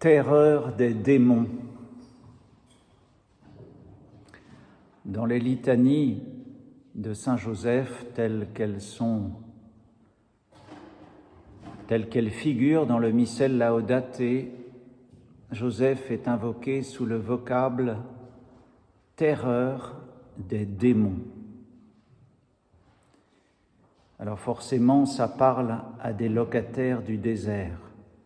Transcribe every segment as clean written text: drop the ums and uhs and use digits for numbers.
terreur des démons. Dans les litanies de Saint Joseph, telles qu'elles figurent dans le missel Laudate, Joseph est invoqué sous le vocable « terreur des démons ». Alors forcément, ça parle à des locataires du désert.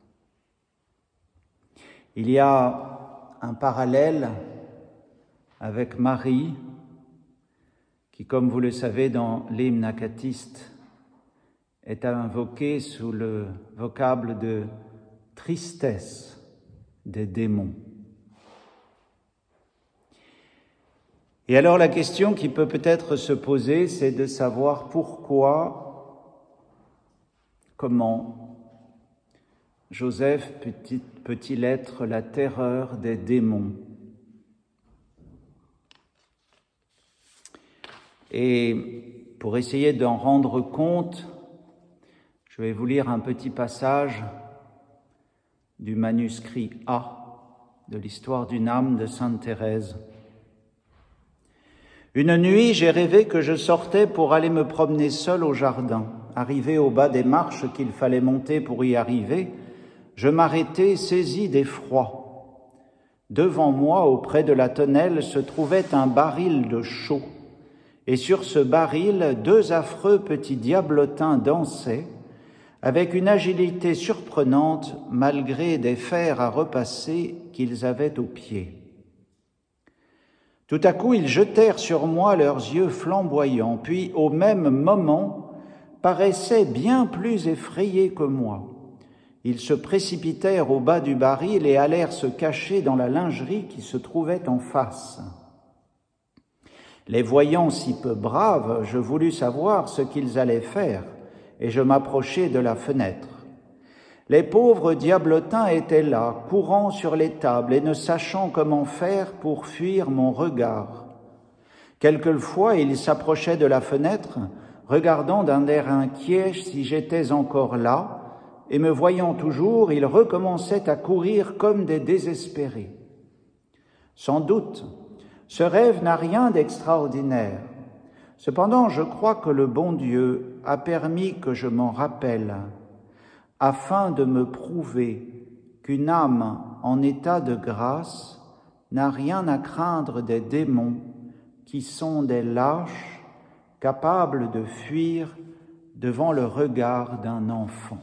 Il y a un parallèle avec Marie, qui, comme vous le savez, dans l'hymne acatiste, est invoquée sous le vocable de tristesse des démons. Et alors la question qui peut peut-être se poser, c'est de savoir pourquoi, comment Joseph peut-il être la terreur des démons? Et pour essayer d'en rendre compte, je vais vous lire un petit passage du manuscrit A de l'histoire d'une âme de Sainte Thérèse. Une nuit, j'ai rêvé que je sortais pour aller me promener seul au jardin. Arrivé au bas des marches qu'il fallait monter pour y arriver, je m'arrêtai saisi d'effroi. Devant moi, auprès de la tonnelle, se trouvait un baril de chaux. Et sur ce baril, deux affreux petits diablotins dansaient, avec une agilité surprenante, malgré des fers à repasser qu'ils avaient aux pieds. Tout à coup, ils jetèrent sur moi leurs yeux flamboyants, puis, au même moment, paraissaient bien plus effrayés que moi. Ils se précipitèrent au bas du baril et allèrent se cacher dans la lingerie qui se trouvait en face. Les voyant si peu braves, je voulus savoir ce qu'ils allaient faire, et je m'approchai de la fenêtre. Les pauvres diablotins étaient là, courant sur les tables et ne sachant comment faire pour fuir mon regard. Quelquefois, ils s'approchaient de la fenêtre, regardant d'un air inquiet si j'étais encore là, et me voyant toujours, ils recommençaient à courir comme des désespérés. Sans doute, ce rêve n'a rien d'extraordinaire. Cependant, je crois que le bon Dieu a permis que je m'en rappelle, afin de me prouver qu'une âme en état de grâce n'a rien à craindre des démons qui sont des lâches capables de fuir devant le regard d'un enfant.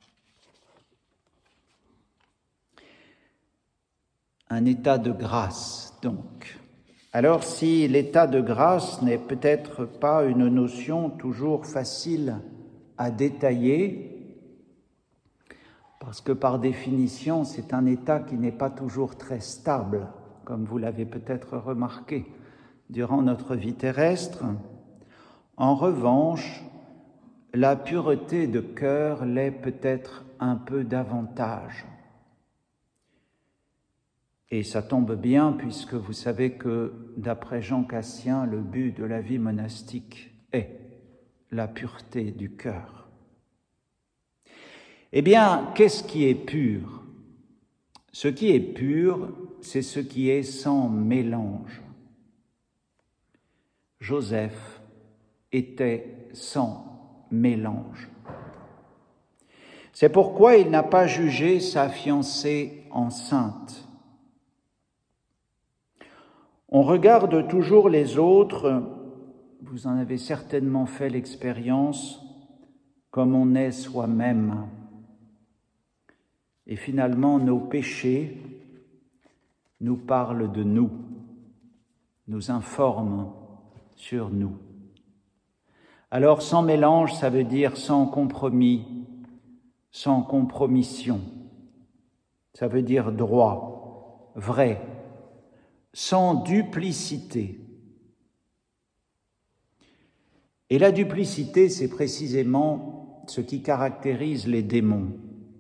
Un état de grâce, donc. Alors, si l'état de grâce n'est peut-être pas une notion toujours facile à détailler, parce que par définition, c'est un état qui n'est pas toujours très stable, comme vous l'avez peut-être remarqué durant notre vie terrestre. En revanche, la pureté de cœur l'est peut-être un peu davantage. Et ça tombe bien puisque vous savez que, d'après Jean Cassien, le but de la vie monastique est la pureté du cœur. Eh bien, qu'est-ce qui est pur? Ce qui est pur, c'est ce qui est sans mélange. Joseph était sans mélange. C'est pourquoi il n'a pas jugé sa fiancée enceinte. On regarde toujours les autres, vous en avez certainement fait l'expérience, comme on est soi-même. Et finalement, nos péchés nous parlent de nous informent sur nous. Alors, sans mélange, ça veut dire sans compromis, sans compromission. Ça veut dire droit, vrai, sans duplicité. Et la duplicité, c'est précisément ce qui caractérise les démons.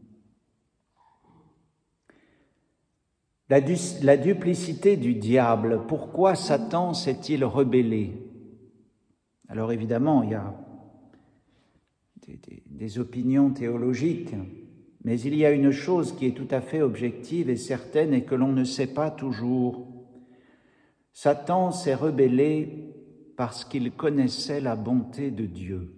La duplicité du diable, pourquoi Satan s'est-il rebellé? Alors évidemment, il y a des opinions théologiques Mais il y a une chose qui est tout à fait objective et certaine et que l'on ne sait pas toujours. Satan s'est rebellé parce qu'il connaissait la bonté de Dieu.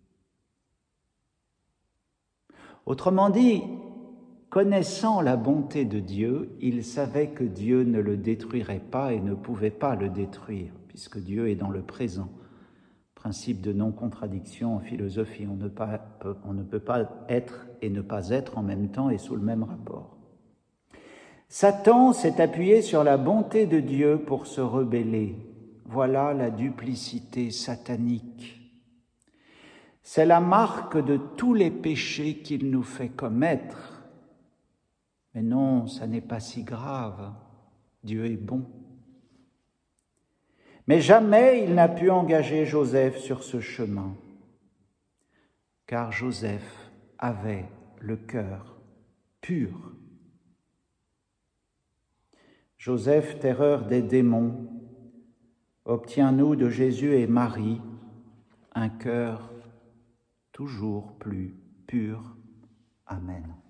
Autrement dit, connaissant la bonté de Dieu, il savait que Dieu ne le détruirait pas et ne pouvait pas le détruire, puisque Dieu est dans le présent. Principe de non-contradiction en philosophie, on ne peut pas être et ne pas être en même temps et sous le même rapport. Satan s'est appuyé sur la bonté de Dieu pour se rebeller. Voilà la duplicité satanique. C'est la marque de tous les péchés qu'il nous fait commettre. Mais non, ça n'est pas si grave. Dieu est bon. Mais jamais il n'a pu engager Joseph sur ce chemin, car Joseph avait le cœur pur. Joseph, terreur des démons, obtiens-nous de Jésus et Marie un cœur toujours plus pur. Amen.